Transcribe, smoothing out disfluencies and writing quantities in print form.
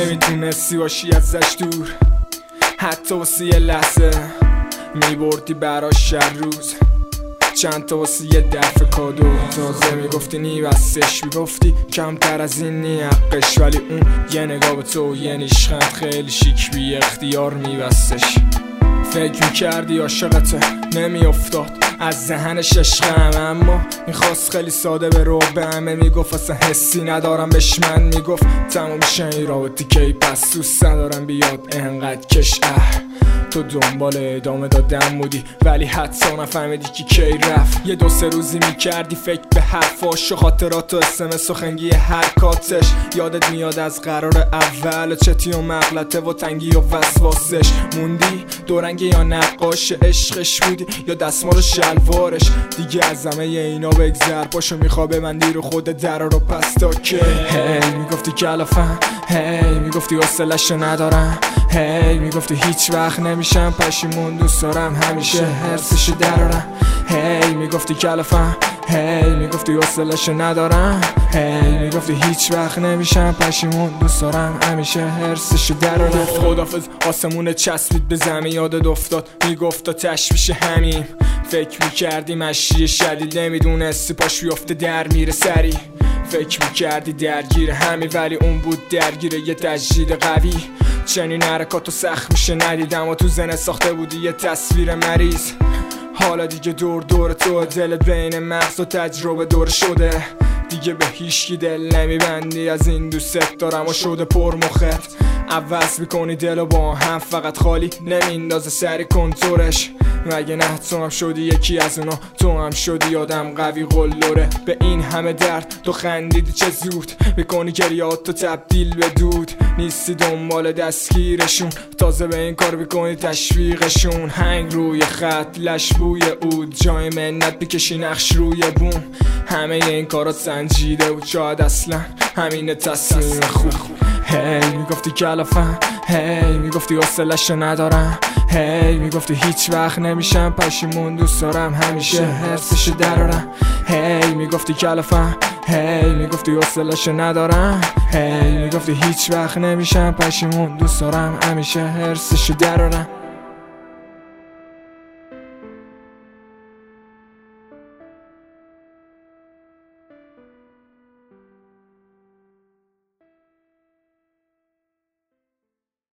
نمیتونستی باشی ازش دور، حتی واسه یه لحظه میبردی براش هر روز چند تا واسه یه دفع کادو. تازه میگفتی نیوستش، میگفتی کمتر از این نی حقش، ولی اون یه نگاه به تو یه نیشخند خیلی شیک بی اختیار میبستش. فکر میکردی عاشقته نمیافتاد از ذهنش عشقم، اما میخواست خیلی ساده به رو به همه میگفت اصلا حسی ندارم بهش. من میگفت تموم میشه این رابطه کی، پس دوست ندارم بیاد انقدر کش. تو دنبال ادامه دادن بودی ولی حتی نفهمیدی که کی رفت. یه 2-3 روزی میکردی فکر به حرفاش و خاطرات و اسمس و خنگی حرکاتش. یادت میاد از قرار اول چتی و مغلطه و تنگی و وسواسش. موندی دورنگی یا نقاش عشقش بودی یا دستمال و شلوارش. دیگه از همه اینا بگذر، پاشو میخوا ببندی رو خود در رو پس تا که هی میگفتی کلافم، هی میگفتی حوصله‌شو ندارم، هی میگفتی هیچ وقت نمیشم پشیمون، دوست دارم همیشه حرصشو درارم. هی میگفتی کلافم، هی میگفتی حوصله‌شو ندارم، هی میگفتی هیچ وقت نمیشم پشیمون، دوست دارم همیشه حرصشو درارم. خدافظ آسمون چسبید به زمین، یادت افتاد میگفت تا تشویش همین. فکر میکردی مشی شدید نمیدونستی پاش بیفته در میره سری. فکر میکردی درگیر همین ولی اون بود درگیر یه تجدید قوی. چنین حرکاتو سخت میشه ندیدم و تو زنه ساخته بودی یه تصویر مریض. حالا دیگه دور دور تو دلت بین مغز و تجربه دور شده، دیگه به هیچکی دل نمیبندی از این دوست دارم و شده پر مخت. عوض میکنی دلو با هم فقط خالی نمیندازه سری کنتورش. مگه نه تو هم شدی یکی از اونا، تو هم شدی آدم قوی قلوره. به این همه درد تو خندیدی چه زود، میکنی گریاتو تبدیل به دود. نیستی دنبال دستگیرشون، تازه به این کار میکنی تشویقشون. هنگ روی خط لش بوی عود، جای منت بکشی نقش روی بوم. همه این کارات سنجیده بود، شاید اصلا همین تصمیم خوب. هی میگفتی کلافم، هی میگفتی حوصله‌شو ندارم، هی میگفتی هیچ وقت نمیشم پشیمون، دوست دارم همیشه حرصشو درارم. هی میگفتی کلافم، هی میگفتی حوصله‌شو ندارم، هی میگفتی هیچ وقت نمیشم پشیمون، دوست دارم همیشه حرصشو درارم.